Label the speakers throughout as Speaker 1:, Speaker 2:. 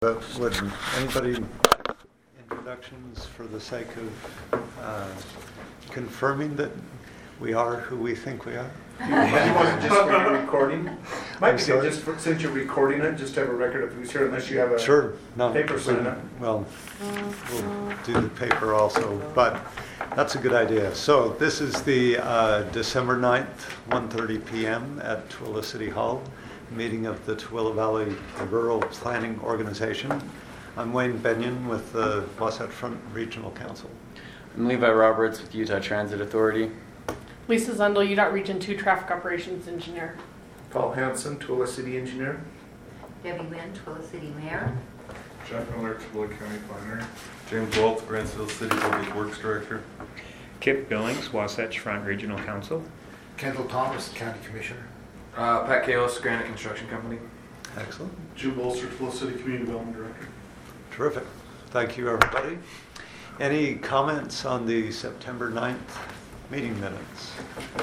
Speaker 1: But would anybody introductions for the sake of confirming that we are who we think we are?
Speaker 2: You want to just for your recording? Might be
Speaker 1: sorry?
Speaker 2: good just since you're recording it, just to have a record of who's here, unless you have a
Speaker 1: Sure. No.
Speaker 2: paper sign up.
Speaker 1: Well, we'll do the paper also, but that's a good idea. So this is the December 9th, 1:30 p.m. at Tooele City Hall, meeting of the Tooele Valley Rural Planning Organization. I'm Wayne Benyon with the Wasatch Front Regional Council.
Speaker 3: I'm Levi Roberts with Utah Transit Authority.
Speaker 4: Lisa Zundel, UDOT Region 2 Traffic Operations Engineer.
Speaker 2: Paul Hansen, Tooele City Engineer.
Speaker 5: Debbie Wynn, Tooele City Mayor.
Speaker 6: Jeff Miller, Tooele County Planner. James Waltz, Grantsville City Public Works Director.
Speaker 7: Kip Billings, Wasatch Front Regional Council.
Speaker 8: Kendall Thomas, County Commissioner.
Speaker 9: Pat Kalos, Granite Construction Company.
Speaker 1: Excellent.
Speaker 6: Jim Bolster, Tooele City Community Development Director.
Speaker 1: Terrific. Thank you, everybody. Any comments on the September 9th meeting minutes?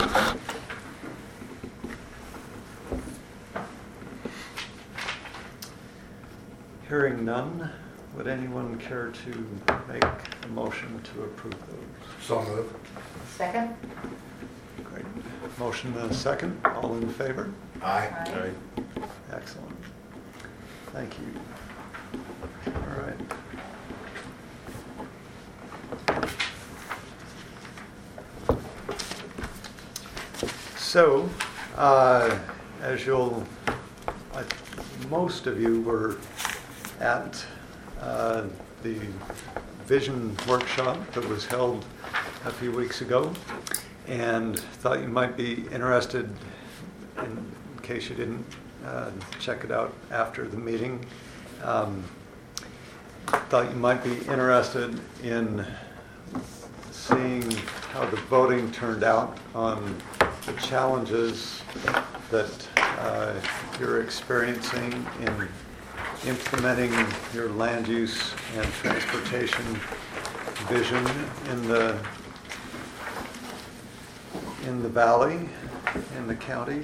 Speaker 1: Hearing none, would anyone care to make a motion to approve those?
Speaker 8: So moved.
Speaker 5: Second.
Speaker 1: Great. Motion and a second. All in favor?
Speaker 8: Aye.
Speaker 5: Aye.
Speaker 1: Excellent. Thank you. All right. So, as most of you were at the vision workshop that was held a few weeks ago, and thought you might be interested, in case you didn't check it out after the meeting, thought you might be interested in seeing how the voting turned out on the challenges that you're experiencing in implementing your land use and transportation vision in the valley, in the county.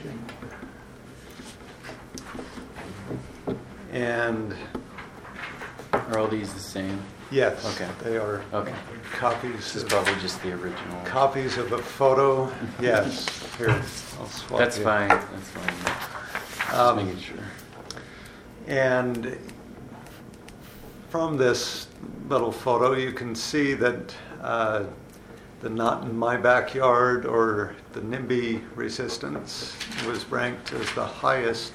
Speaker 1: And
Speaker 3: Are all these the same?
Speaker 1: yes,
Speaker 3: Okay.
Speaker 1: they are
Speaker 3: Okay.
Speaker 1: copies.
Speaker 3: This is
Speaker 1: of-
Speaker 3: probably just the original.
Speaker 1: Copies of a photo, yes. Here, I'll swap.
Speaker 3: That's
Speaker 1: you.
Speaker 3: fine. That's fine. Just making sure.
Speaker 1: And from this little photo, you can see that the Not in My Backyard, or the NIMBY resistance, was ranked as the highest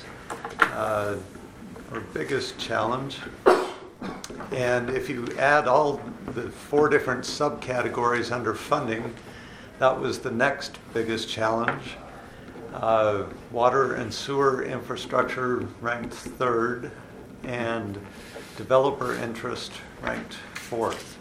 Speaker 1: or biggest challenge. And if you add all the 4 different subcategories under funding, that was the next biggest challenge. Water and sewer infrastructure ranked 3rd, and developer interest ranked 4th.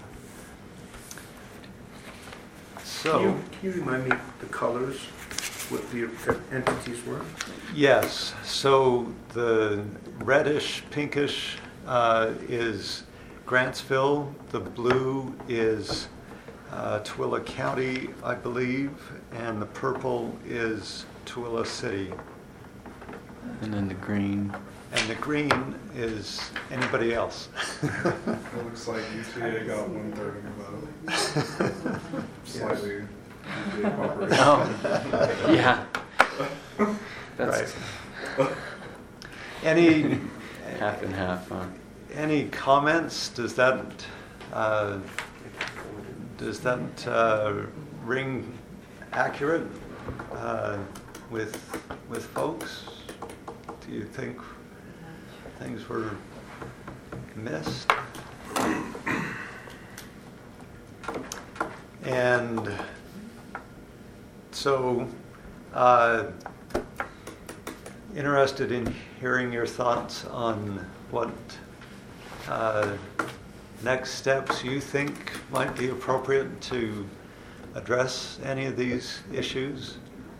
Speaker 1: So,
Speaker 2: Can you remind me the colors, what the entities were?
Speaker 1: yes, so the reddish, pinkish is Grantsville. The blue is Tooele County, I believe, and the purple is Tooele City.
Speaker 3: And then the green.
Speaker 1: And the green is anybody else.
Speaker 6: It looks like UTA got 1/3 of the vote. Slightly UTA operating.
Speaker 3: Oh, yeah. That's
Speaker 1: Right. Any
Speaker 3: half and half, huh?
Speaker 1: any comments? Does that ring accurate with folks? Do you think things were missed? And so, interested in hearing your thoughts on what next steps you think might be appropriate to address any of these issues.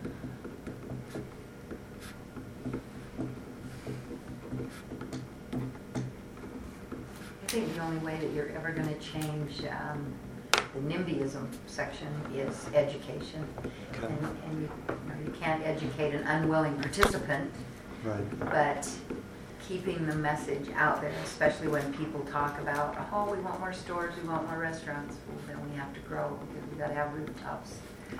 Speaker 5: I think the only way that you're ever going to change the NIMBYism section is education.
Speaker 1: Okay.
Speaker 5: And you can't educate an unwilling participant,
Speaker 1: Right.
Speaker 5: but keeping the message out there, especially when people talk about, oh, we want more stores, we want more restaurants. Well, then we have to grow because we got to have rooftops.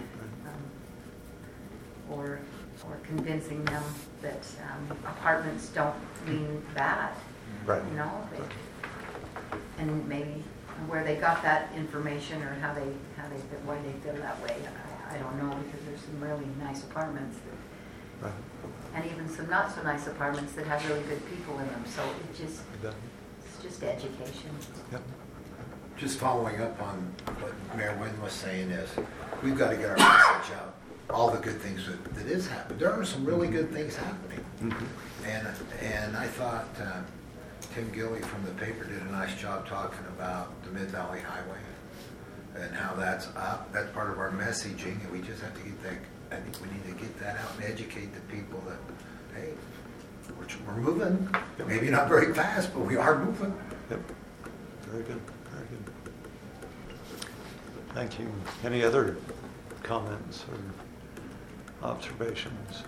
Speaker 5: Or convincing them that apartments don't mean bad.
Speaker 1: Right.
Speaker 5: You know, and maybe where they got that information or why they feel that way, I don't know, because there's some really nice apartments that,
Speaker 1: Right.
Speaker 5: and even some not so nice apartments that have really good people in them. So it's just education.
Speaker 1: Yep.
Speaker 8: Just following up on what Mayor Wynn was saying is, we've got to get our message out. All the good things that is happening. There are some really good things happening.
Speaker 1: Mm-hmm.
Speaker 8: And I thought Tim Gilly from the paper did a nice job talking about the Mid-Valley Highway and how that's up. That's part of our messaging, and we just have to get that. I think we need to get that out and educate the people that, hey, we're moving. Maybe not very fast, but we are moving.
Speaker 1: Yep. Very good. Very good. Thank you. Any other comments or observations?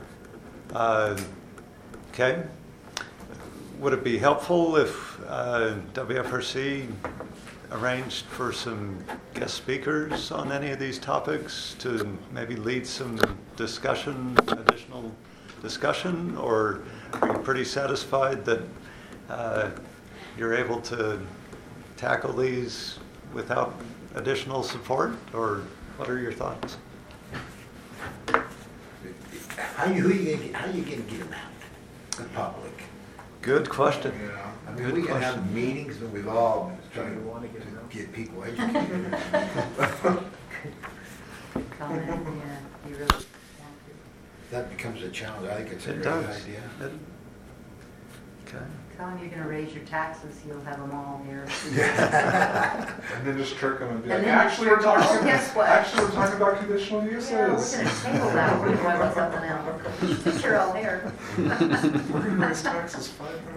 Speaker 1: Okay. Would it be helpful if WFRC arranged for some guest speakers on any of these topics to maybe lead some additional discussion, or are you pretty satisfied that you're able to tackle these without additional support, or what are your thoughts?
Speaker 8: How you going to get them out, the public?
Speaker 1: Good question.
Speaker 8: I mean, we can have meetings, and we've all been trying to get people educated.
Speaker 5: Comment, yeah, you really want to.
Speaker 8: That becomes a challenge. I think it's a
Speaker 1: It
Speaker 8: great
Speaker 1: does.
Speaker 8: idea.
Speaker 1: Okay.
Speaker 5: Tell them you're going to raise your taxes, you'll have them all here.
Speaker 6: And then just trick them and be
Speaker 5: And
Speaker 6: like,
Speaker 5: then
Speaker 6: actually, we're
Speaker 5: just trick 'em.
Speaker 6: talking.
Speaker 5: Oh, guess what?
Speaker 6: Actually, we're talking about conditional uses.
Speaker 5: Yeah, we're going to table that, we're going to something else. Since you're all here.
Speaker 6: We're going to raise taxes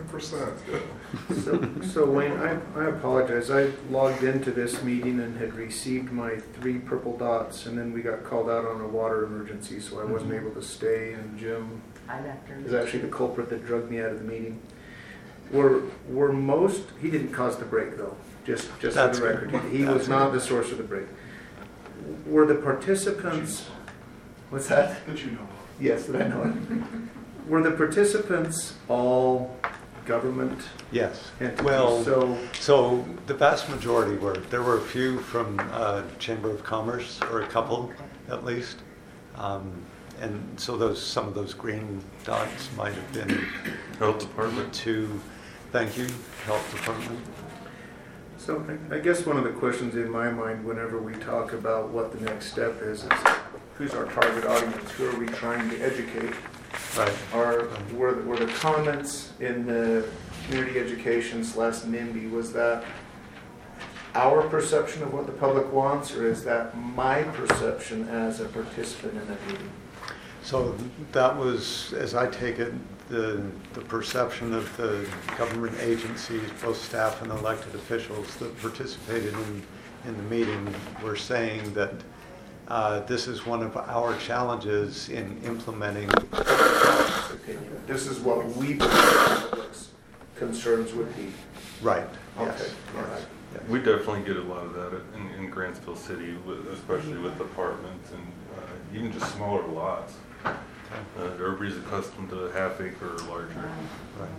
Speaker 6: 500%.
Speaker 2: So Wayne, I apologize. I logged into this meeting and had received my 3 purple dots, and then we got called out on a water emergency, so I wasn't able to stay, and Jim
Speaker 5: I left her.
Speaker 2: is actually the culprit that drugged me out of the meeting. Were most, he didn't cause the break though, just for
Speaker 1: That's
Speaker 2: the record.
Speaker 1: good.
Speaker 2: He was
Speaker 1: That's
Speaker 2: not
Speaker 1: good.
Speaker 2: the source of the break. Were the participants, what's that?
Speaker 6: That you know of.
Speaker 2: Yes, that I know it. Were the participants all government
Speaker 1: Yes.
Speaker 2: entities?
Speaker 1: Well,
Speaker 2: So,
Speaker 1: so the vast majority were. There were a few from Chamber of Commerce, or a couple at least. And so some of those green dots might have been
Speaker 6: Health Department.
Speaker 1: to, thank you, Health Department.
Speaker 2: So I guess one of the questions in my mind whenever we talk about what the next step is who's our target audience? Who are we trying to educate?
Speaker 1: Right.
Speaker 2: Were the comments in the community education / NIMBY, was that our perception of what the public wants, or is that my perception as a participant in that meeting?
Speaker 1: So that was, as I take it, the perception of the government agencies, both staff and elected officials that participated in the meeting were saying that this is one of our challenges in implementing.
Speaker 2: Opinion. This is what we believe the public's concerns would be.
Speaker 1: Right.
Speaker 2: Okay.
Speaker 1: Yes.
Speaker 2: All right.
Speaker 1: Yes.
Speaker 10: We definitely get a lot of that in Grantsville City, especially with apartments and even just smaller lots. Everybody's accustomed to a half acre or larger.
Speaker 1: Right.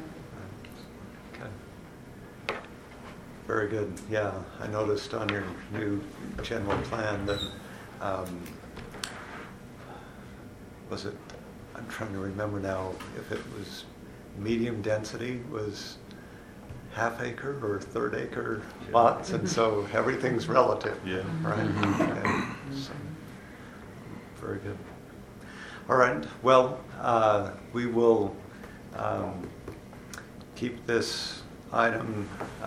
Speaker 1: Okay. Very good. Yeah, I noticed on your new general plan that, was it, I'm trying to remember now, if it was medium density was half acre or third acre lots, and so everything's relative.
Speaker 10: Yeah.
Speaker 1: Right. Okay. So, very good. All right. Well, we will keep this item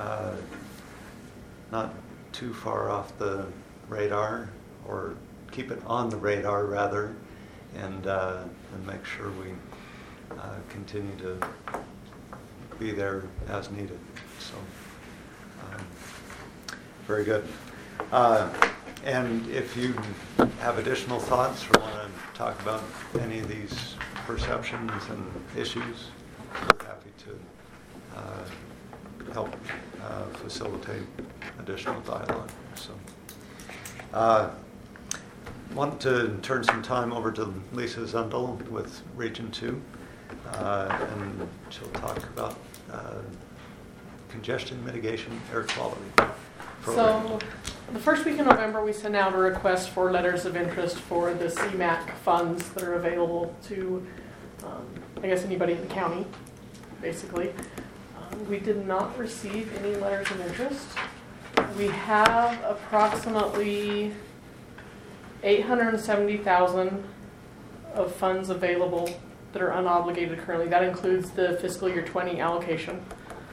Speaker 1: not too far off the radar, or keep it on the radar rather, and make sure we continue to be there as needed. So, very good. And if you have additional thoughts or want to talk about any of these perceptions and issues, we're happy to help facilitate additional dialogue. So, want to turn some time over to Lisa Zundel with Region 2, and she'll talk about congestion mitigation air quality program.
Speaker 4: So the first week in November, we sent out a request for letters of interest for the CMAQ funds that are available to, I guess, anybody in the county, basically. We did not receive any letters of interest. We have approximately $870,000 of funds available that are unobligated currently. That includes the fiscal year 20 allocation.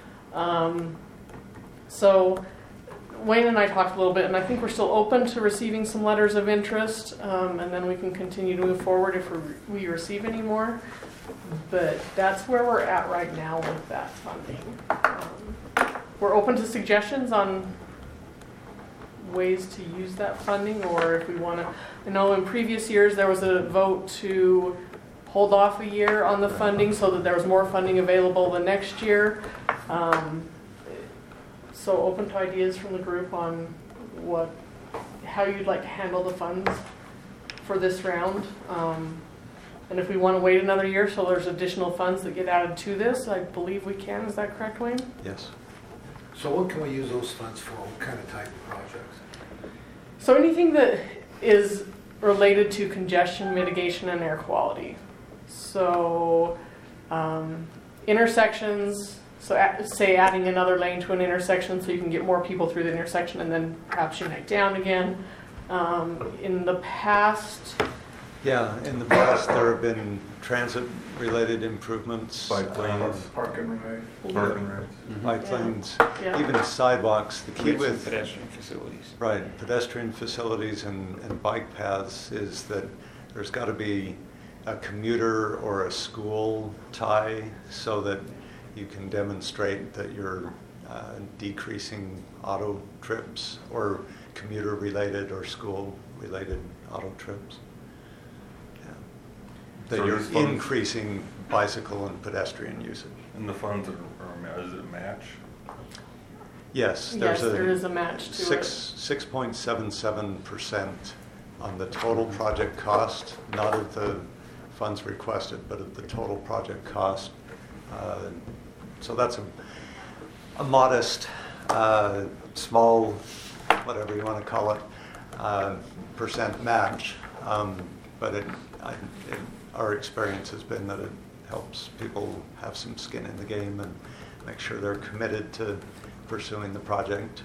Speaker 4: So Wayne and I talked a little bit, and I think we're still open to receiving some letters of interest, and then we can continue to move forward if we receive any more. But that's where we're at right now with that funding. We're open to suggestions on ways to use that funding, or if we want to. I know in previous years there was a vote to hold off a year on the funding so that there was more funding available the next year. So open to ideas from the group on how you'd like to handle the funds for this round. And if we want to wait another year so there's additional funds that get added to this, I believe we can. Is that correct, Wayne?
Speaker 1: Yes.
Speaker 8: So what can we use those funds for? What kind of type of projects?
Speaker 4: So anything that is related to congestion mitigation and air quality. So intersections, say adding another lane to an intersection so you can get more people through the intersection and then perhaps unite down again. In the past...
Speaker 1: Yeah, in the past there have been transit-related improvements.
Speaker 10: Bike lanes.
Speaker 2: Park and ride.
Speaker 10: Parking rights.
Speaker 1: Bike lanes,
Speaker 4: Yeah.
Speaker 1: even sidewalks. The key with
Speaker 7: pedestrian facilities.
Speaker 1: right pedestrian facilities and bike paths is that there's got to be a commuter or a school tie so that you can demonstrate that you're decreasing auto trips or commuter-related or school-related auto trips. Yeah. That
Speaker 10: So
Speaker 1: you're
Speaker 10: these funds-
Speaker 1: increasing bicycle and pedestrian usage.
Speaker 10: And the funds is it match?
Speaker 1: Yes,
Speaker 4: Yes,
Speaker 1: there's
Speaker 4: there is a match to it.
Speaker 1: 6.77% on the total project cost, not of the funds requested, but of the total project cost. So that's a modest, small, whatever you want to call it, percent match. But our experience has been that it helps people have some skin in the game and make sure they're committed to pursuing the project.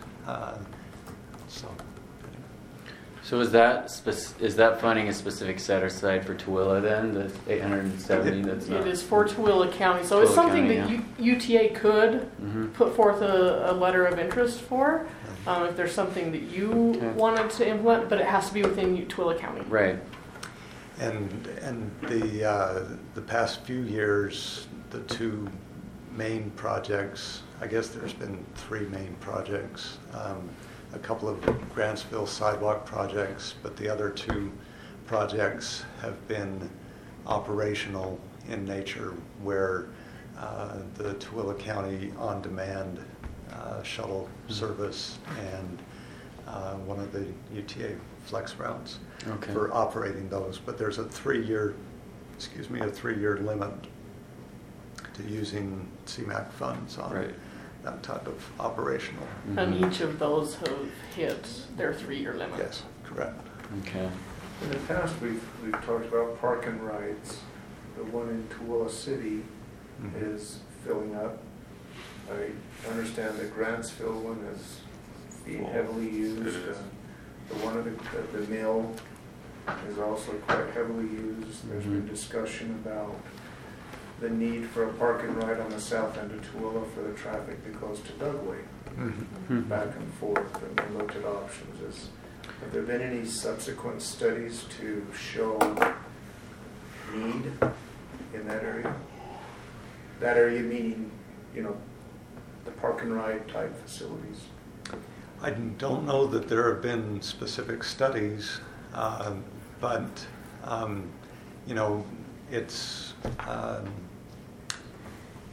Speaker 3: So is that funding a specific set aside for Tooele then, the 870 that's not?
Speaker 4: It is for Tooele County. So it's
Speaker 3: Tooele
Speaker 4: something
Speaker 3: County,
Speaker 4: that UTA could
Speaker 3: Mhm.
Speaker 4: put forth a letter of interest for if there's something that you
Speaker 3: Okay.
Speaker 4: wanted to implement, but it has to be within Tooele County.
Speaker 3: Right.
Speaker 1: And the past few years, the two main projects, I guess there's been three main projects, a couple of Grantsville sidewalk projects, but the other two projects have been operational in nature, where the Tooele County on-demand shuttle service and one of the UTA flex routes
Speaker 3: Okay.
Speaker 1: for operating those. But there's a three-year limit to using CMAQ funds on
Speaker 3: Right.
Speaker 1: that type of operational.
Speaker 4: And
Speaker 3: Mhm.
Speaker 4: each of those have hit their 3-year limit.
Speaker 1: Yes, correct.
Speaker 3: Okay.
Speaker 2: In the past, we've talked about park and rides. The one in Tooele City
Speaker 1: Mhm.
Speaker 2: is filling up. I understand the Grantsville one is being
Speaker 10: Well,
Speaker 2: heavily used.
Speaker 10: it is.
Speaker 2: The one at the mill is also quite heavily used. There's been
Speaker 3: Mhm.
Speaker 2: discussion about the need for a park and ride on the south end of Tooele for the traffic that goes to Dugway,
Speaker 3: Mhm.
Speaker 2: back and forth, and we looked at options. Have there been any subsequent studies to show need in that area? That area meaning, the park and ride type facilities?
Speaker 1: I don't know that there have been specific studies, but it's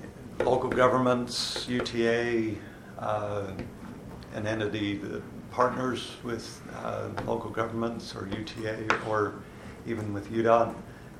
Speaker 1: local governments, UTA, an entity that partners with local governments or UTA or even with UDOT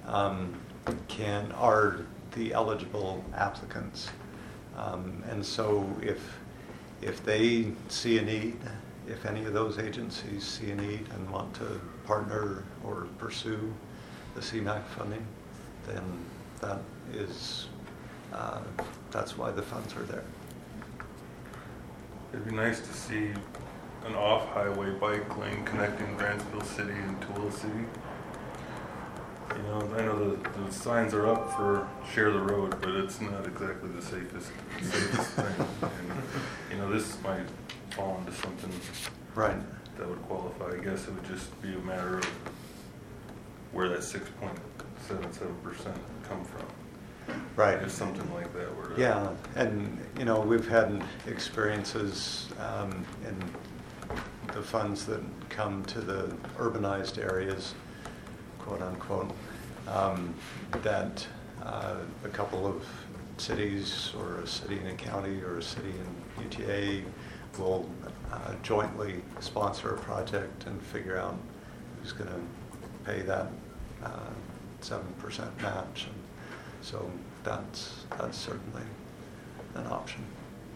Speaker 1: are the eligible applicants. And so if they see a need, if any of those agencies see a need and want to partner or pursue the CMAQ funding, then that is, that's why the funds are there.
Speaker 10: It'd be nice to see an off-highway bike lane connecting Grantsville City and Tooele City. You know, I know the signs are up for share the road, but it's not exactly the safest thing. And, you know, this might fall into something
Speaker 1: Right.
Speaker 10: that would qualify. I guess it would just be a matter of where that 6.77% come from.
Speaker 1: Right.
Speaker 10: If something like that were to...
Speaker 1: Yeah, and you know, we've had experiences in the funds that come to the urbanized areas, quote unquote, that a couple of cities or a city and a county or a city and UTA will jointly sponsor a project and figure out who's going to pay that 7% match. And so that's certainly an option.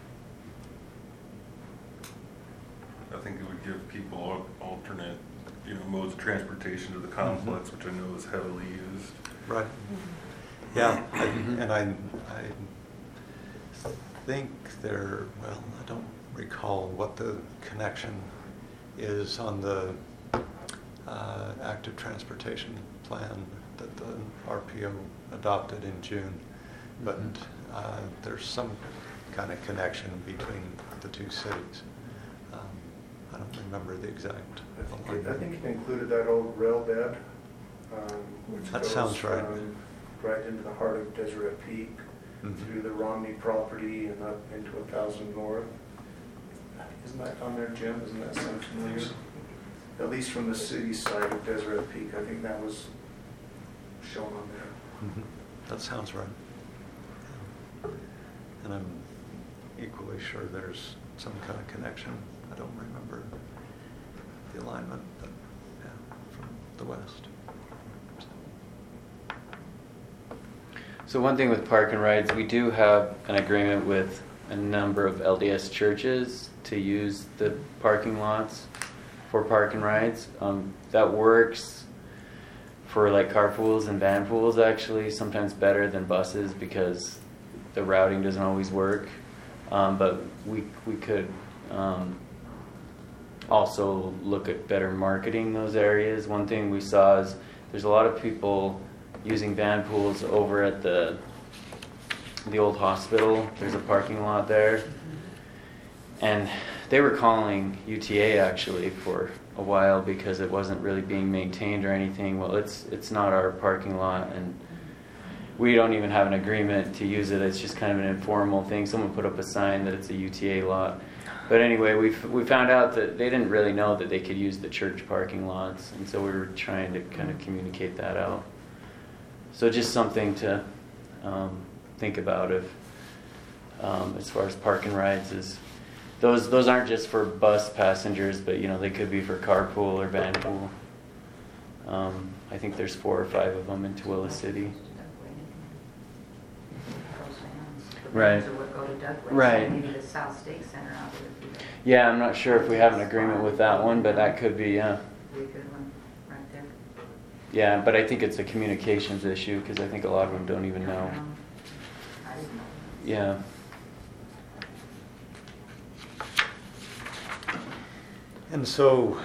Speaker 10: I think it would give people alternate, you know, modes of transportation to the complex, which I know is heavily used.
Speaker 1: Right. Yeah, I think there, well, I don't recall what the connection is on the active transportation plan that the RPO adopted in June, but there's some kind of connection between the two cities. I don't remember the exact.
Speaker 2: I think it included that old rail bed, which
Speaker 1: That
Speaker 2: goes
Speaker 1: sounds right.
Speaker 2: right into the heart of Deseret Peak, through the Romney property and up into 1000 North. Isn't that on there, Jim? Isn't that sound familiar? At least from the city side of Deseret Peak, I think that was shown on there.
Speaker 1: That sounds right. Yeah. And I'm equally sure there's some kind of connection. I don't remember the alignment, but yeah, from the west.
Speaker 3: So one thing with park and rides, we do have an agreement with a number of LDS churches to use the parking lots for park and rides. That works for like carpools and van pools, actually, sometimes better than buses because the routing doesn't always work. But we could also look at better marketing those areas. One thing we saw is there's a lot of people using van pools over at the old hospital. There's a parking lot there. And they were calling UTA actually for a while because it wasn't really being maintained or anything. Well, it's not our parking lot, and we don't even have an agreement to use it. It's just kind of an informal thing. Someone put up a sign that it's a UTA lot. But anyway, we found out that they didn't really know that they could use the church parking lots, and so we were trying to kind of communicate that out. So just something to think about if, as far as park and rides is, those aren't just for bus passengers, but you know they could be for carpool or van pool. I think there's 4 or 5 of them in Tooele City. Right. Right.
Speaker 5: Maybe the South State Center out there.
Speaker 3: Yeah, I'm not sure if we have an agreement with that one, but that could be, yeah.
Speaker 5: Be a good one right there.
Speaker 3: Yeah, but I think it's a communications issue because I think a lot of them don't even know.
Speaker 5: I didn't know.
Speaker 3: Yeah.
Speaker 1: And so,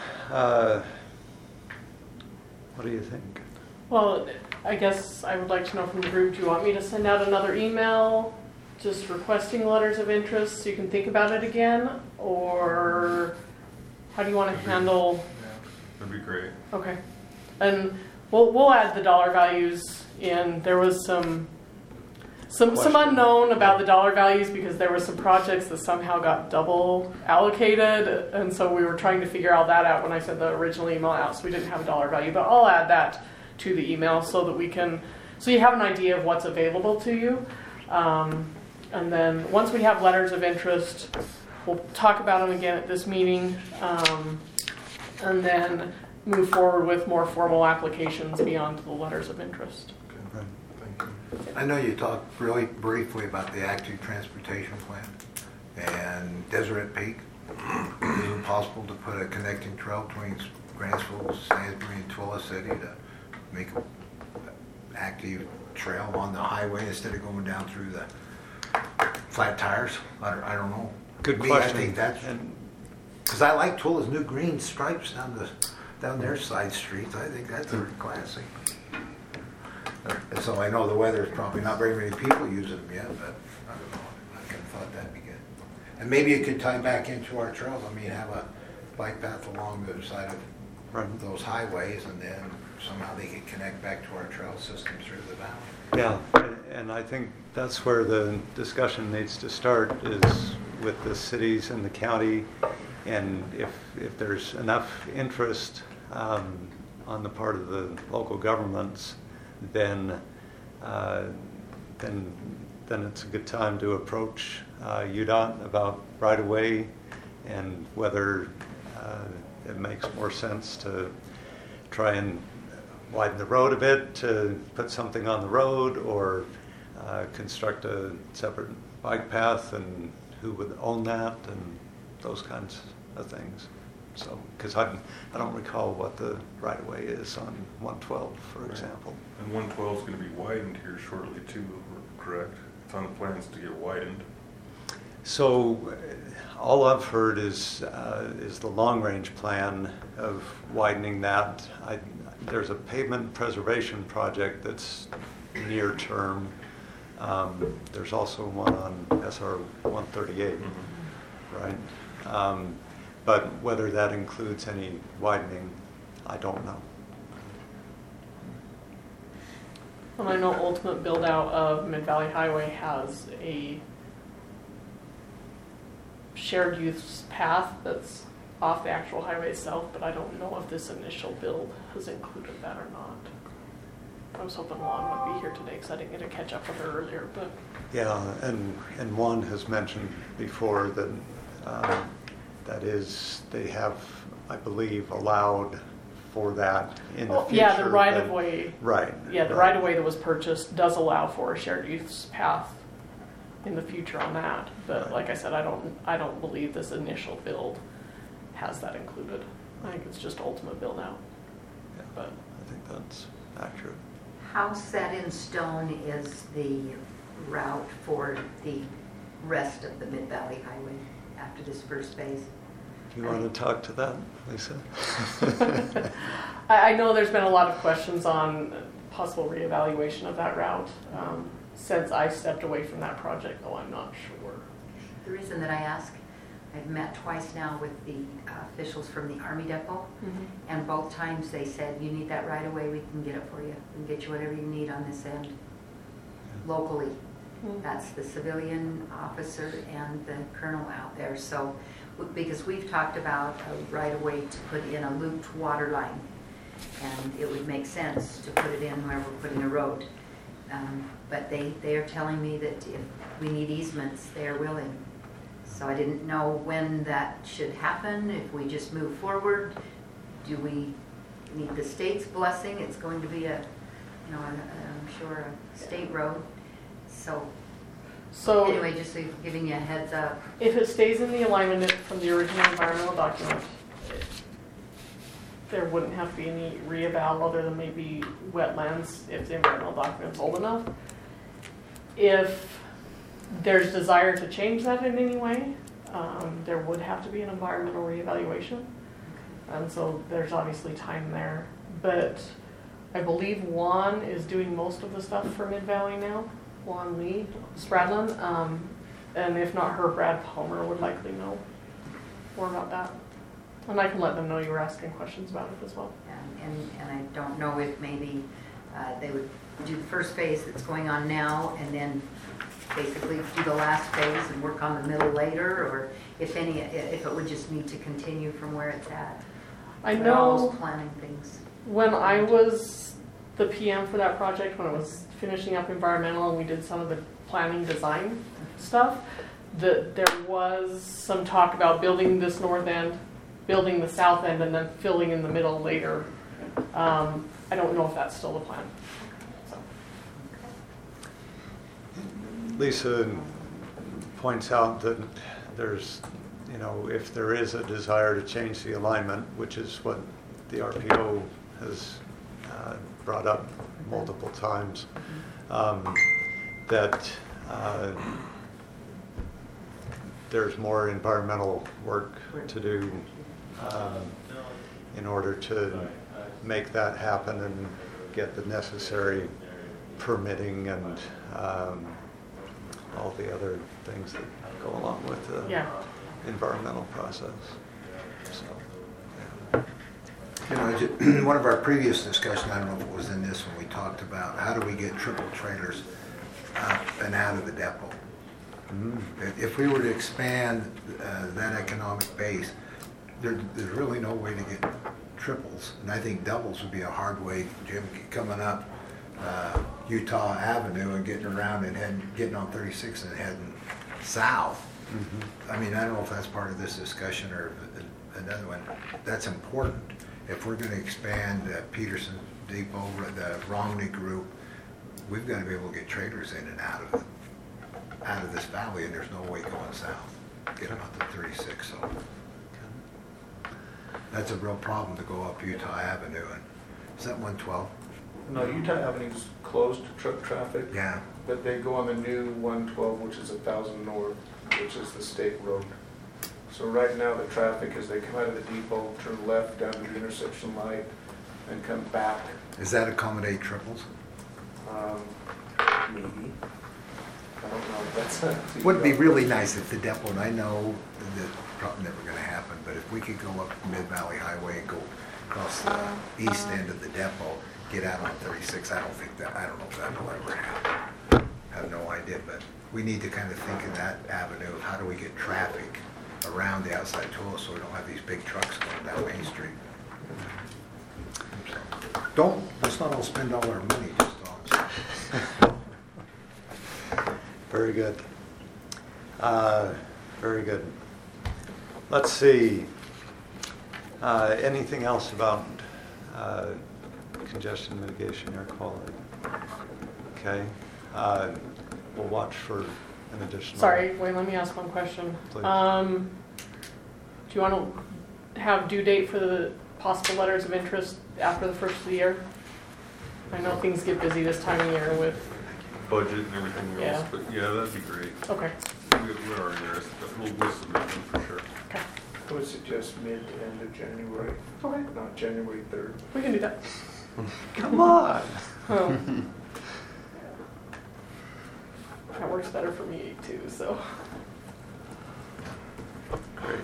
Speaker 1: what do you think?
Speaker 4: Well, I guess I would like to know from the group, do you want me to send out another email just requesting letters of interest so you can think about it again? Or how do you want to handle?
Speaker 10: That'd be great.
Speaker 4: Okay. And we'll add the dollar values in. There was some unknown about the dollar values because there were some projects that somehow got double allocated, and so we were trying to figure all that out when I sent the original email out, so we didn't have a dollar value. But I'll add that to the email so that so you have an idea of what's available to you. And then once we have letters of interest, we'll talk about them again at this meeting, and then move forward with more formal applications beyond the letters of interest.
Speaker 10: Okay, thank you.
Speaker 8: I know you talked really briefly about the active transportation plan and Deseret Peak. Is it possible to put a connecting trail between Grantsville, Salisbury, and Twila City to make an active trail on the highway instead of going down through the flat tires? I don't know.
Speaker 1: Good
Speaker 8: Me,
Speaker 1: question.
Speaker 8: I think that's,
Speaker 1: And
Speaker 8: because I like Twila's new green stripes down their side streets. I think that's very classy. And so I know the weather's probably not very many people using them yet, but I don't know. I kind of thought that'd be good. And maybe it could tie back into our trails. I mean, have a bike path along the side of
Speaker 1: Right.
Speaker 8: those highways, and then somehow they could connect back to our trail system through the valley.
Speaker 1: Yeah, and I think that's where the discussion needs to start, is with the cities and the county, and if there's enough interest on the part of the local governments, then it's a good time to approach UDOT about right-of-way and whether it makes more sense to try and widen the road a bit to put something on the road, or construct a separate bike path, and who would own that, and those kinds of things. So, because I don't recall what the right-of-way is on 112, for example.
Speaker 10: And 112 is going to be widened here shortly too, correct? It's on the plans to get widened.
Speaker 1: So, all I've heard is the long-range plan of widening that. There's a pavement preservation project that's near term. There's also one on SR 138, right? But whether that includes any widening, I don't know.
Speaker 4: And I know ultimate build out of Mid-Valley Highway has a shared use path that's off the actual highway itself, but I don't know if this initial build has included that or not. I was hoping Juan would be here today because I didn't get to catch up with her earlier, but
Speaker 1: Yeah, and Juan has mentioned before that they have, I believe, allowed for that in the future.
Speaker 4: yeah, the right of way.
Speaker 1: Right.
Speaker 4: Yeah, the right of way that was purchased does allow for a shared use path in the future on that. But
Speaker 1: Right.
Speaker 4: like I said, I don't believe this initial build has that included. I think it's just ultimate build out.
Speaker 1: Yeah,
Speaker 4: But
Speaker 1: I think that's accurate.
Speaker 5: How set in stone is the route for the rest of the Mid-Valley Highway after this first phase?
Speaker 1: You want to talk to that, Lisa?
Speaker 4: I know there's been a lot of questions on possible reevaluation of that route. Since I stepped away from that project, though, I'm not sure.
Speaker 5: The reason that I ask, I've met twice now with the officials from the Army Depot, and both times they said, you need that right away, we can get it for you. We can get you whatever you need on this end locally. That's the civilian officer and the colonel out there. So, because we've talked about a right of way to put in a looped water line, and it would make sense to put it in where we're putting a road. But they are telling me that if we need easements, they are willing. So I didn't know when that should happen, if we just move forward. Do we need the state's blessing? It's going to be I'm sure a state road. So anyway, just giving you a heads up.
Speaker 4: If it stays in the alignment from the original environmental document, there wouldn't have to be any re-eval other than maybe wetlands if the environmental document's old enough. If there's desire to change that in any way, there would have to be an environmental reevaluation. And so there's obviously time there. But I believe Juan is doing most of the stuff for Mid-Valley now. Juan Lee Spradlin. And if not her, Brad Palmer would likely know more about that. And I can let them know you were asking questions about it as well.
Speaker 5: And I don't know if maybe they would do the first phase that's going on now and then basically do the last phase and work on the middle later, or if it would just need to continue from where it's at.
Speaker 4: I
Speaker 5: They're always
Speaker 4: know
Speaker 5: planning things.
Speaker 4: when I was the PM for that project when it was finishing up environmental and we did some of the planning design stuff, that there was some talk about building this north end, building the south end, and then filling in the middle later. I don't know if that's still the plan. So.
Speaker 1: Lisa points out that there's, if there is a desire to change the alignment, which is what the RPO has brought up multiple times, that there's more environmental work to do in order to make that happen and get the necessary permitting and all the other things that go along with the environmental process. So,
Speaker 8: one of our previous discussions, I don't know if it was in this when we talked about how do we get triple trailers up and out of the depot. If we were to expand that economic base, there's really no way to get triples, and I think doubles would be a hard way, Jim, coming up Utah Avenue and getting around and getting on 36 and heading south. I mean, I don't know if that's part of this discussion or another one. That's important. If we're going to expand Peterson Depot, the Romney Group, we've got to be able to get trailers in and out of this valley, and there's no way going south. Get them out to 36. So that's a real problem to go up Utah Avenue. And is that 112?
Speaker 2: No, Utah Avenue's closed to truck traffic.
Speaker 8: Yeah.
Speaker 2: But they go on the new 112, which is 1,000 North, which is the state road. So right now the traffic, as they come out of the depot, turn left down to the intersection light, and come back.
Speaker 8: Does that accommodate triples?
Speaker 2: Maybe. I don't know. That's not.
Speaker 8: Would be really nice if the depot, and I know that's probably never going to happen, but if we could go up Mid-Valley Highway and go across the east end of the depot, get out on 36, I don't know if that will ever happen. I have no idea, but we need to kind of think in that avenue of how do we get traffic around the outside toll so we don't have these big trucks going down Main Street. So, let's not all spend all our money just on.
Speaker 1: very good. Very good. Let's see. Anything else about congestion mitigation, air quality? Okay. We'll watch for an additional.
Speaker 4: Sorry, Wayne, let me ask one question.
Speaker 1: Please.
Speaker 4: Do you want to have due date for the possible letters of interest after the first of the year? I know things get busy this time of year with
Speaker 10: budget and everything else, but yeah, that'd be great.
Speaker 4: Okay.
Speaker 10: We are interested, but we'll submit them for sure.
Speaker 4: Okay.
Speaker 2: I would suggest mid to end of January,
Speaker 4: Okay.
Speaker 2: not January 3rd.
Speaker 4: We can do that.
Speaker 1: Come on.
Speaker 4: Oh. That works better for me too, so.
Speaker 1: Great.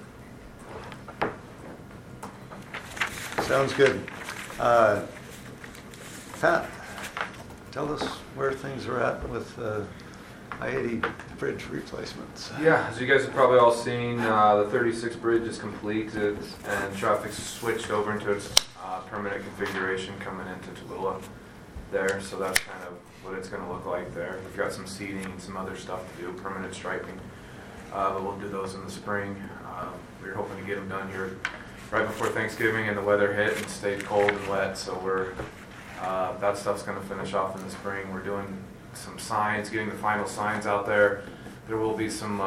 Speaker 1: Sounds good. Pat, tell us where things are at with I-80 bridge replacements.
Speaker 9: Yeah, as you guys have probably all seen, the 36 bridge is completed and traffic's switched over into its permanent configuration coming into Tallulah there. So that's kind of what it's going to look like there. We've got some seating and some other stuff to do, permanent striping. But we'll do those in the spring. We were hoping to get them done here right before Thanksgiving, and the weather hit and stayed cold and wet. So that stuff's going to finish off in the spring. We're doing some signs, getting the final signs out there. There will be some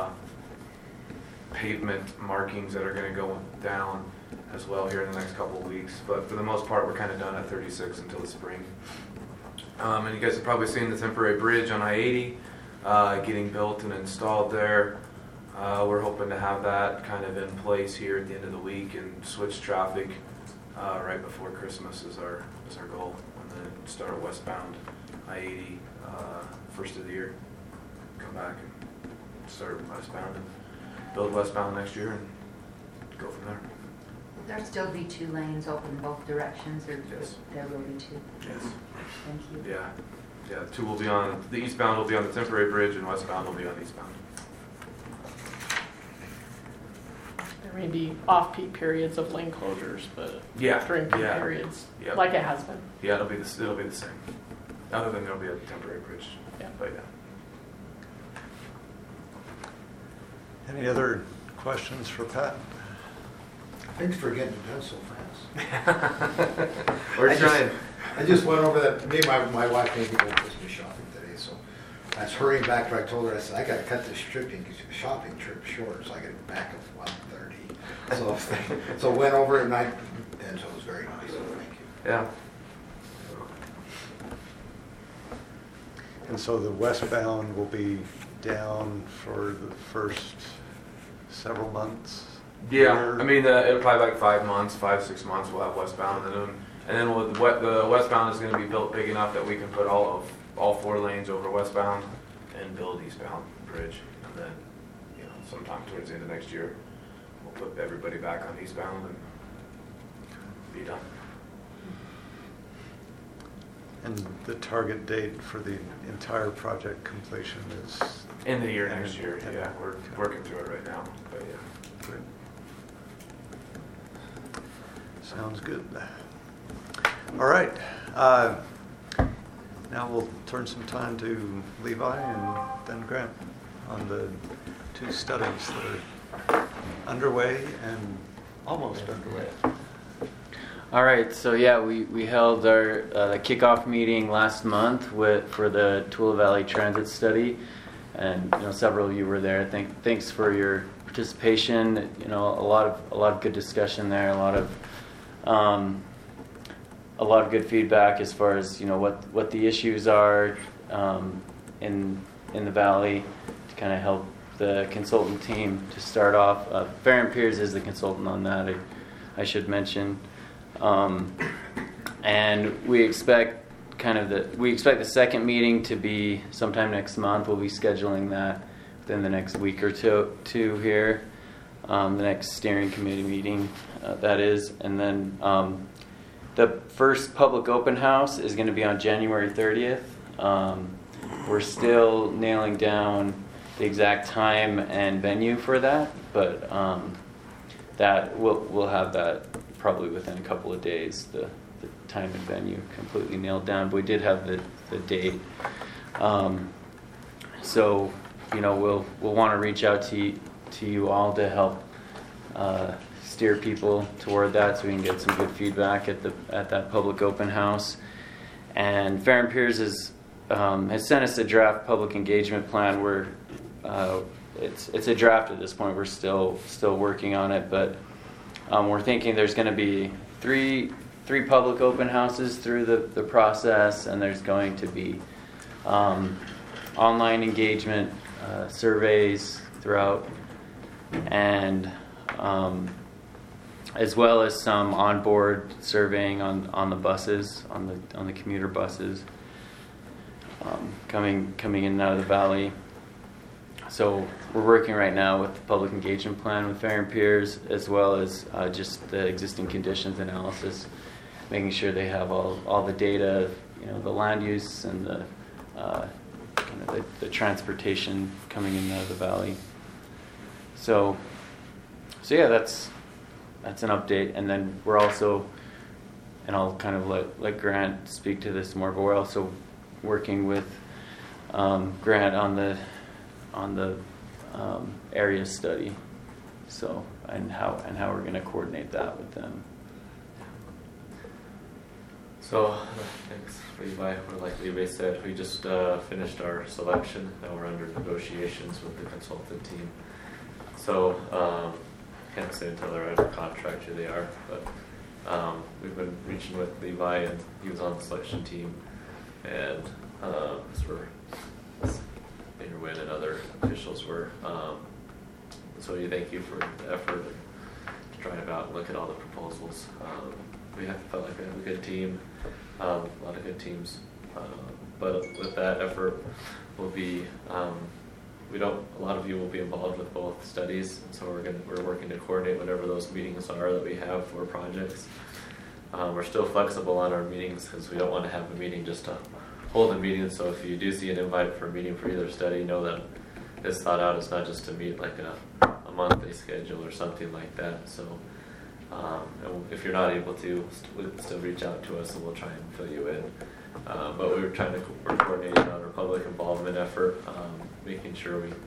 Speaker 9: pavement markings that are going to go down as well here in the next couple of weeks. But for the most part, we're kind of done at 36 until the spring. And you guys have probably seen the temporary bridge on I-80 getting built and installed there. We're hoping to have that kind of in place here at the end of the week and switch traffic right before Christmas is our goal, and then start westbound I-80 first of the year. Come back and start westbound and build westbound next year and go from there.
Speaker 5: There'll still be 2 lanes open both directions, or
Speaker 9: Yes.
Speaker 5: there will be 2?
Speaker 9: Yes.
Speaker 5: Thank you.
Speaker 9: Yeah. 2 will be on the eastbound, will be on the temporary bridge, and westbound will be on eastbound.
Speaker 4: maybe off-peak periods of lane closures, but
Speaker 9: Yeah,
Speaker 4: during peak
Speaker 9: yeah.
Speaker 4: periods,
Speaker 9: Yeah.
Speaker 4: like it has been.
Speaker 9: Yeah, it'll be the same. Other than there'll be a temporary bridge.
Speaker 4: Yeah.
Speaker 9: But yeah.
Speaker 1: Any other questions for Pat?
Speaker 8: Thanks for getting it done so fast.
Speaker 9: We're
Speaker 8: I just-
Speaker 9: trying.
Speaker 8: I just went over that, me and my wife made me go Christmas shopping today, so I was hurrying back, but I told her, I said, I gotta cut this shopping trip short, so I get back at 1:30. So went over and and so it was very nice, so thank you.
Speaker 9: Yeah.
Speaker 1: And so the westbound will be down for the first several months?
Speaker 9: Yeah,
Speaker 1: Year?
Speaker 9: I mean, it'll probably like 5 months, 5-6 months. We'll have westbound, and then the westbound is going to be built big enough that we can put all 4 lanes over westbound and build eastbound bridge, and then sometime towards the end of next year, we'll put everybody back on eastbound and be done.
Speaker 1: And the target date for the entire project completion is?
Speaker 9: End of the year next year.
Speaker 1: End-
Speaker 9: Yeah, we're working through it right now, but yeah.
Speaker 1: Good. Sounds good. All right. Now we'll turn some time to Levi and then Grant on the 2 studies that are underway and almost underway.
Speaker 3: All right, so yeah, we held our the kickoff meeting last month for the Tooele Valley Transit Study, and several of you were there. Thanks for your participation. A lot of good discussion there. A lot of good feedback as far as what the issues are in the valley to kind of help the consultant team to start off. Farron Piers is the consultant on that. I should mention. And we expect the second meeting to be sometime next month. We'll be scheduling that within the next week or two here. The next steering committee meeting, that is. And then the first public open house is going to be on January 30th. We're still nailing down the exact time and venue for that, but that we'll have that probably within a couple of days, the time and venue completely nailed down. But we did have the date. So we'll want to reach out to you all to help steer people toward that, so we can get some good feedback at that public open house. And Farron Piers has sent us a draft public engagement plan. Where it's a draft at this point. We're still working on it, but we're thinking there's going to be three public open houses through the process, and there's going to be online engagement surveys throughout, and as well as some onboard surveying on the buses, on the commuter buses coming in and out of the valley. So we're working right now with the public engagement plan with Farron Piers, as well as just the existing conditions analysis, making sure they have all the data, the land use and the kind of the transportation coming in and out of the valley. So yeah, that's an update. And then we're also, and I'll kind of let Grant speak to this more, but we're also working with Grant on the area study, so and how we're going to coordinate that with them.
Speaker 11: So thanks, Levi. Like Levi said, we just finished our selection. Now we're under negotiations with the consultant team. So can't say until they're under contract who they are, but we've been reaching with Levi, and he was on the selection team, and Interwin and other officials were. So we thank you for the effort and trying to out and look at all the proposals. We felt like we have a good team, a lot of good teams, but with that effort will be a lot of you will be involved with both studies, and so we're working to coordinate whatever those meetings are that we have for projects. We're still flexible on our meetings because we don't want to have a meeting just to hold a meeting. So if you do see an invite for a meeting for either study, know that it's thought out. It's not just to meet like a monthly schedule or something like that. So and if you're not able to, still reach out to us and we'll try and fill you in. But we're coordinating on our public involvement effort, making sure we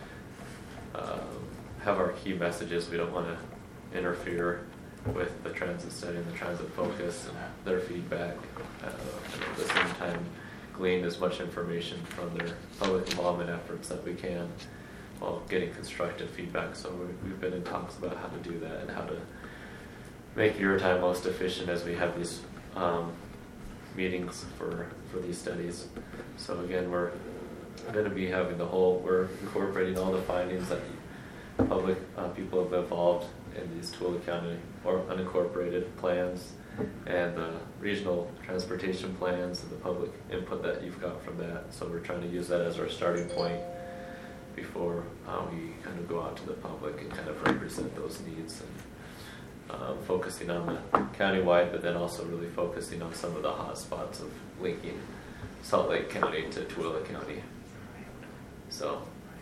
Speaker 11: have our key messages. We don't want to interfere with the transit study and the transit focus and their feedback. And at the same time, glean as much information from their public involvement efforts that we can while getting constructive feedback. So we've been in talks about how to do that and how to make your time most efficient as we have these meetings for these studies. So again, we're going to be having we're incorporating all the findings that the public people have involved in these Tooele County or unincorporated plans and the regional transportation plans and the public input that you've got from that. So we're trying to use that as our starting point before we kind of go out to the public and kind of represent those needs, and focusing on the countywide, but then also really focusing on some of the hot spots of linking Salt Lake County to Tooele County. So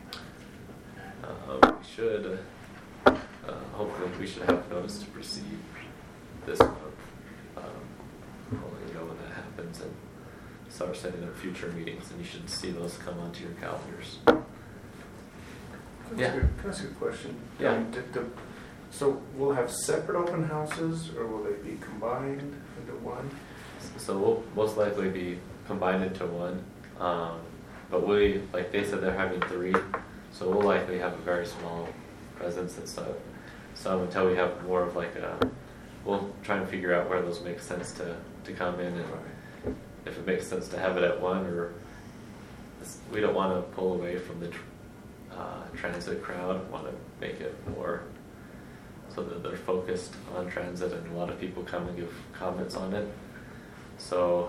Speaker 11: we should hopefully we should have notice to proceed this month. We'll let you know when that happens and start setting up future meetings, and you should see those come onto your calendars. Yeah.
Speaker 2: Can I ask you a question?
Speaker 11: Yeah.
Speaker 2: So we'll have separate open houses, or will they be combined into one?
Speaker 11: So we'll most likely be combined into one. But like they said, they're having 3, so we'll likely have a very small presence and stuff. So until we have more of we'll try and figure out where those make sense to come in, and if it makes sense to have it at one, or we don't want to pull away from the transit crowd. Want to make it more so that they're focused on transit, and a lot of people come and give comments on it. So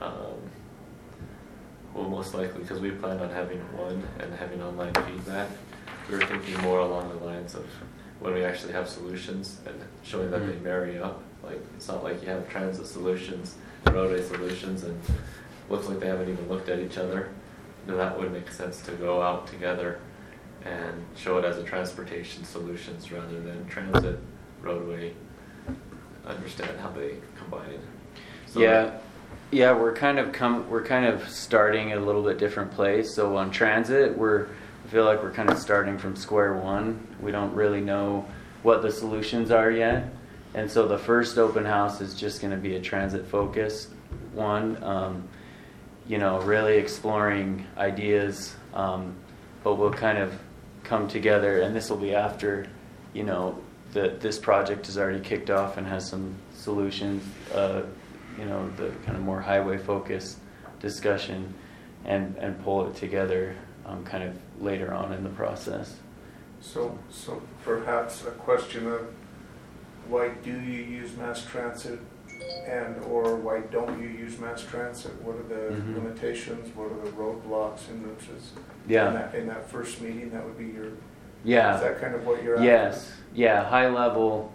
Speaker 11: we'll most likely, because we plan on having one and having online feedback, we were thinking more along the lines of when we actually have solutions and showing that they marry up. Like, it's not like you have transit solutions, roadway solutions, and looks like they haven't even looked at each other. Then that would make sense to go out together and show it as a transportation solutions rather than transit, roadway, understand how they combine. So
Speaker 3: yeah, we're kind of starting at a little bit different place. So on transit, I feel like we're kind of starting from square one. We don't really know what the solutions are yet, and so the first open house is just going to be a transit focused one. Really exploring ideas, but we'll kind of come together, and this will be after, this project is already kicked off and has some solutions, the kind of more highway focused discussion, and pull it together kind of later on in the process.
Speaker 2: So perhaps a question of why do you use mass transit, and or why don't you use mass transit? What are the limitations? What are the roadblocks, hindrances?
Speaker 3: Yeah.
Speaker 2: In that first meeting, that would be your.
Speaker 3: Yeah.
Speaker 2: Is that kind of what you're after?
Speaker 3: Yes. Yeah. High level,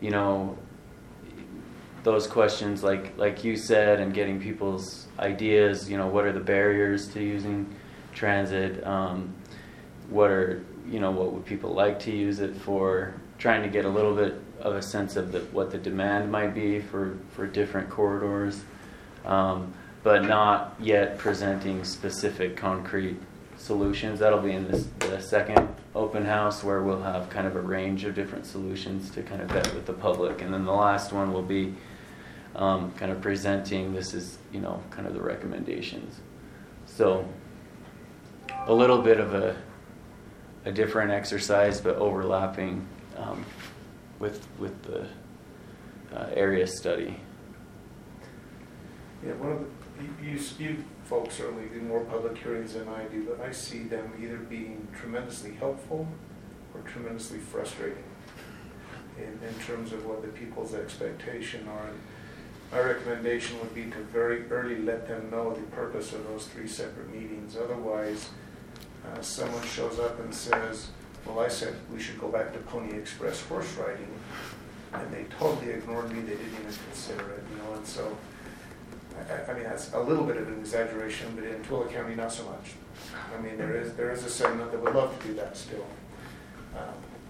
Speaker 3: those questions like you said, and getting people's ideas. What are the barriers to using transit? What would people like to use it for? Trying to get a little bit of a sense of what the demand might be for different corridors, but not yet presenting specific concrete solutions. That'll be in the second open house, where we'll have kind of a range of different solutions to kind of vet with the public. And then the last one will be kind of presenting, this is, kind of the recommendations. So a little bit of a different exercise, but overlapping with the area study.
Speaker 2: Yeah, one of the, you folks certainly do more public hearings than I do, but I see them either being tremendously helpful or tremendously frustrating in terms of what the people's expectation are. And my recommendation would be to very early let them know the purpose of those 3 separate meetings. Otherwise, someone shows up and says, well, I said we should go back to Pony Express horse riding, and they totally ignored me. They didn't even consider it, and so, I mean, that's a little bit of an exaggeration, but in Tooele County, not so much. I mean, there is a segment that would love to do that still.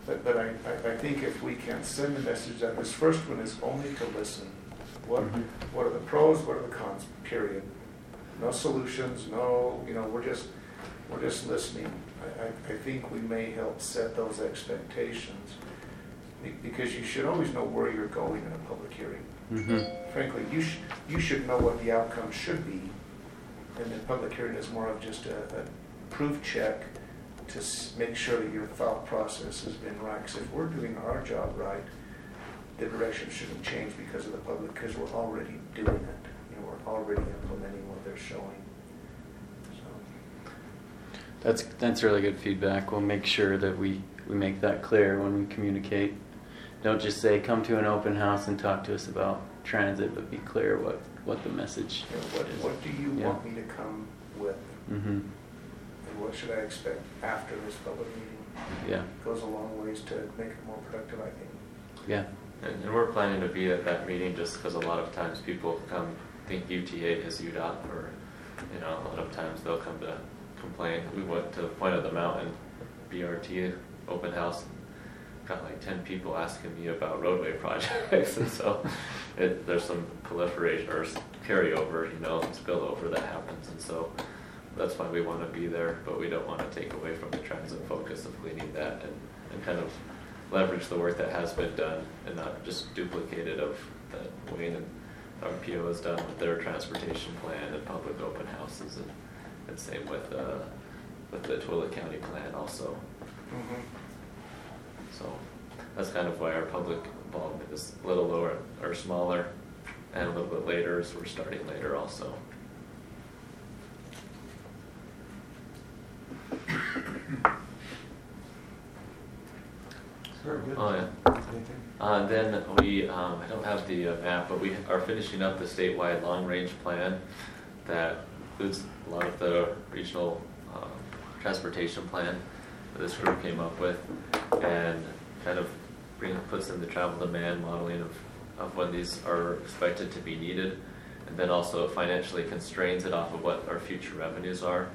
Speaker 2: But I think if we can send the message that this first one is only to listen. What are the pros, what are the cons, period. No solutions, no, we're just listening. I think we may help set those expectations, because you should always know where you're going in a public hearing. Frankly, you should know what the outcome should be, and the public hearing is more of just a proof check to make sure that your thought process has been right. Because if we're doing our job right, the direction shouldn't change because of the public, because we're already doing it. We're already implementing what they're showing. So.
Speaker 3: That's really good feedback. We'll make sure that we make that clear when we communicate. Don't just say, come to an open house and talk to us about transit, but be clear what the message is.
Speaker 2: What do you want me to come with?
Speaker 3: Mm-hmm.
Speaker 2: And what should I expect after this public meeting?
Speaker 3: Yeah.
Speaker 2: It goes a long ways to make it more productive, I think.
Speaker 3: Yeah.
Speaker 11: And we're planning to be at that meeting just because a lot of times people come think UTA is UDOT, or a lot of times they'll come to complain. We went to Point of the Mountain BRT open house, and got like 10 people asking me about roadway projects, and so there's some proliferation or carryover, spillover that happens, and so that's why we want to be there, but we don't want to take away from the transit focus of cleaning that and kind of leverage the work that has been done and not just duplicate it of that Wayne and RPO has done with their transportation plan and public open houses, and same with the Twilla County plan also.
Speaker 2: Mm-hmm.
Speaker 11: So that's kind of why our public involvement is a little lower or smaller and a little bit later, as we're starting later also.
Speaker 1: Very good.
Speaker 11: Oh, yeah.
Speaker 1: Anything?
Speaker 11: Then we, I don't have the map, but we are finishing up the statewide long-range plan that includes a lot of the regional transportation plan that this group came up with, and kind of puts in the travel demand modeling of when these are expected to be needed, and then also financially constrains it off of what our future revenues are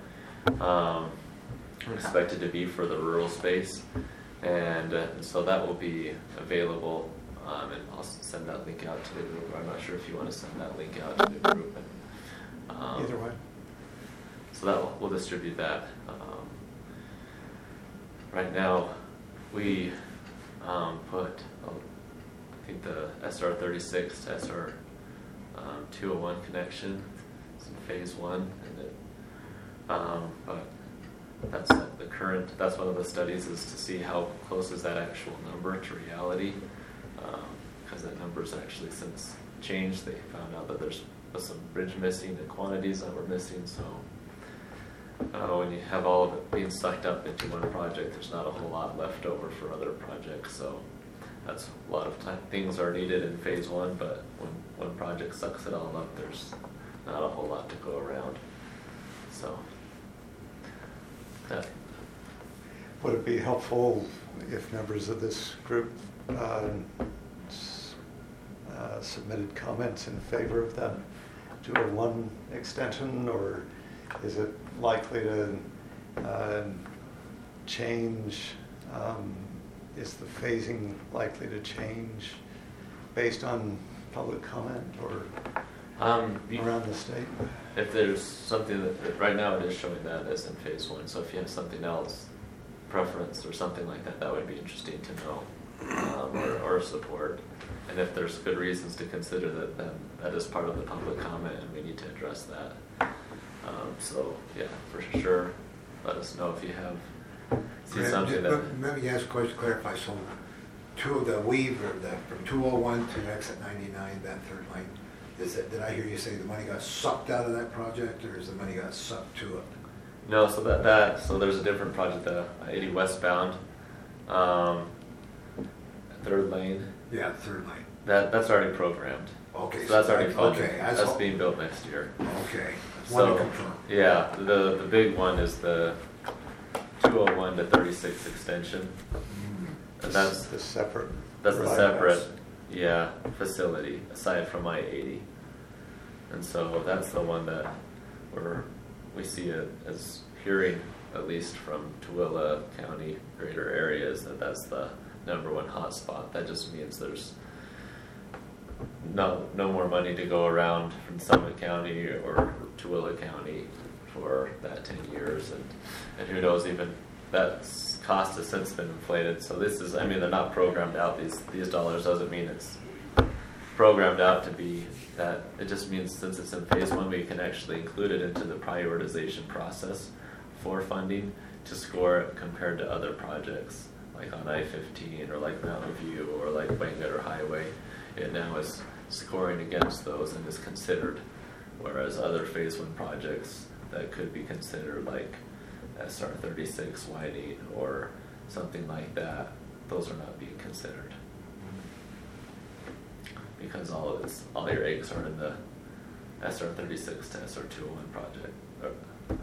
Speaker 11: expected to be for the rural space. And so that will be available, and I'll send that link out to the group. I'm not sure if you want to send that link out to the group. And,
Speaker 1: Either way.
Speaker 11: So we'll distribute that. Right now, we put, I think, the SR 36 to SR 201 connection. It's in phase 1, and but that's the current. That's one of the studies, is to see how close is that actual number to reality, because that number's actually since changed. They found out that there's some bridge missing and quantities that were missing. So when you have all of it being sucked up into one project, there's not a whole lot left over for other projects. So that's a lot of things are needed in phase 1, but when one project sucks it all up, there's not a whole lot to go around. So. Yeah.
Speaker 1: Would it be helpful if members of this group submitted comments in favor of that 201 extension, or is it likely to change? Is the phasing likely to change based on public comment or around the state?
Speaker 11: If there's something that right now it is showing that as in phase 1, so if you have something else, preference or something like that, that would be interesting to know, or support. And if there's good reasons to consider that, then that is part of the public comment, and we need to address that. So yeah, for sure, let us know if you see something that.
Speaker 8: Let me ask a question to clarify. So, the weave from 201 to exit 99, that third line. Did I hear you say the money got sucked out of that project, or is the money got sucked to it?
Speaker 11: No, so so there's a different project, the 80 westbound, third lane.
Speaker 8: Yeah, third lane.
Speaker 11: That's already programmed.
Speaker 8: Okay.
Speaker 11: So that's already funded.
Speaker 8: Okay,
Speaker 11: that's being built next year.
Speaker 8: Okay.
Speaker 11: So yeah, the big one is the 201 to 36 extension, and that's
Speaker 1: the separate.
Speaker 11: That's a separate. Yeah, facility aside from I-80, and so that's the one that we see it as hearing at least from Tooele County greater areas, that's the #1 hotspot. That just means there's no more money to go around from Summit County or Tooele County for that 10 years, and who knows, even that cost has since been inflated. So this is, I mean, they're not programmed out. These dollars doesn't mean it's programmed out to be that. It just means since it's in phase 1, we can actually include it into the prioritization process for funding to score it compared to other projects like on I-15 or like Mountain View or like Wanggutter Highway. It now is scoring against those and is considered, whereas other phase 1 projects that could be considered like SR 36 widening or something like that, those are not being considered because all your eggs are in the SR 36 to SR 201 project.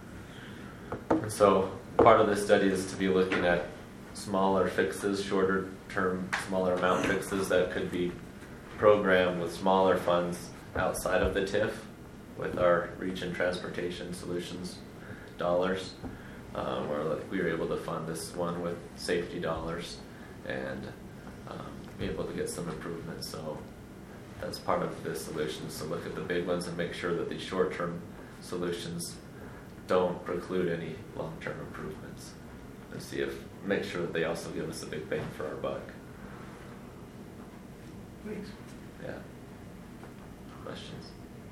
Speaker 11: So part of this study is to be looking at smaller fixes, shorter term, smaller amount fixes that could be programmed with smaller funds outside of the TIF with our Region Transportation Solutions dollars, where we were able to fund this one with safety dollars and be able to get some improvements. So that's part of the solution. So look at the big ones and make sure that these short-term solutions don't preclude any long-term improvements, and make sure that they also give us a big bang for our buck.
Speaker 2: Thanks.
Speaker 11: Yeah. Questions?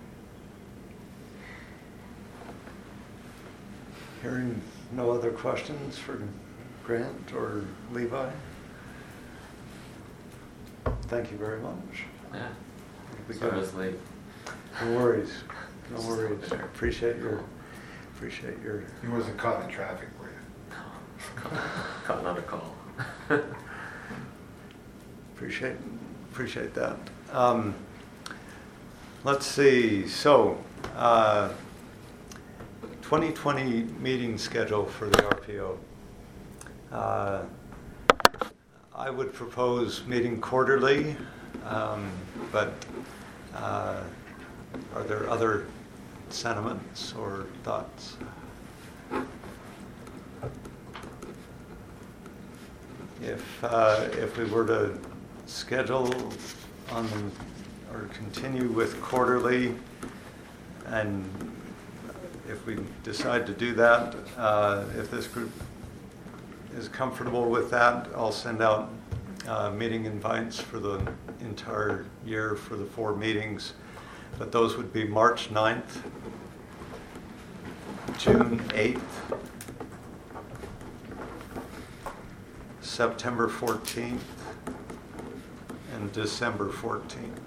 Speaker 1: Hearing no other questions for Grant or Levi? Thank you very much.
Speaker 11: Yeah.
Speaker 1: We
Speaker 11: Sorry I
Speaker 1: got-
Speaker 11: was late.
Speaker 1: No worries. No worries. Appreciate your.
Speaker 8: He wasn't caught in traffic, were you?
Speaker 11: Caught another call.
Speaker 1: Appreciate that. Let's see. So, 2020 meeting schedule for the RPO. I would propose meeting quarterly, but are there other sentiments or thoughts? If we were to schedule or continue with quarterly, and if we decide to do that, if this group is comfortable with that, I'll send out meeting invites for the entire year for the 4 meetings. But those would be March 9th, June 8th, September 14th, and December 14th.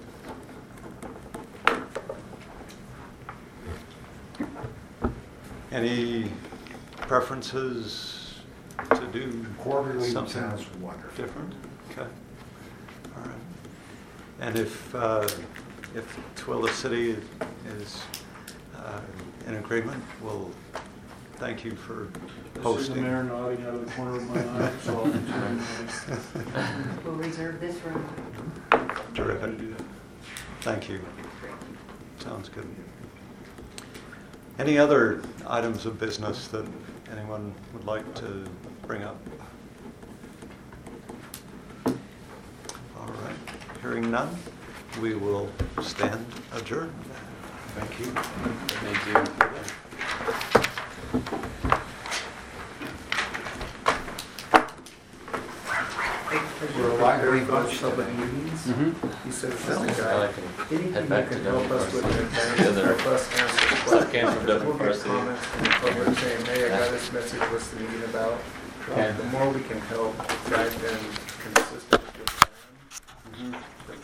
Speaker 1: Any preferences to do
Speaker 8: Quarterly
Speaker 1: something
Speaker 8: sounds wonderful.
Speaker 1: different? Okay. All right. And if Tooele City is in agreement, we'll thank you for hosting.
Speaker 6: This is the mayor nodding out of the corner of my eye, so I'll continue.
Speaker 5: We'll reserve this room.
Speaker 1: Terrific. Thank you. Sounds good. Any other items of business that anyone would like to bring up? All right. Hearing none, we will stand adjourned. Thank you.
Speaker 3: Thank you.
Speaker 2: We're library about public meetings.
Speaker 3: Mm-hmm.
Speaker 2: You said
Speaker 11: I
Speaker 2: that
Speaker 11: can
Speaker 2: anything
Speaker 11: head
Speaker 2: you
Speaker 11: back to
Speaker 2: can help us with,
Speaker 11: Denver.
Speaker 2: help us answer
Speaker 11: Stuff came from
Speaker 2: questions.
Speaker 11: Denver
Speaker 2: We'll get
Speaker 11: University.
Speaker 2: comments from the public saying, hey, I got this message, what's the meeting about?
Speaker 3: Okay.
Speaker 2: The more we can help guide them consistent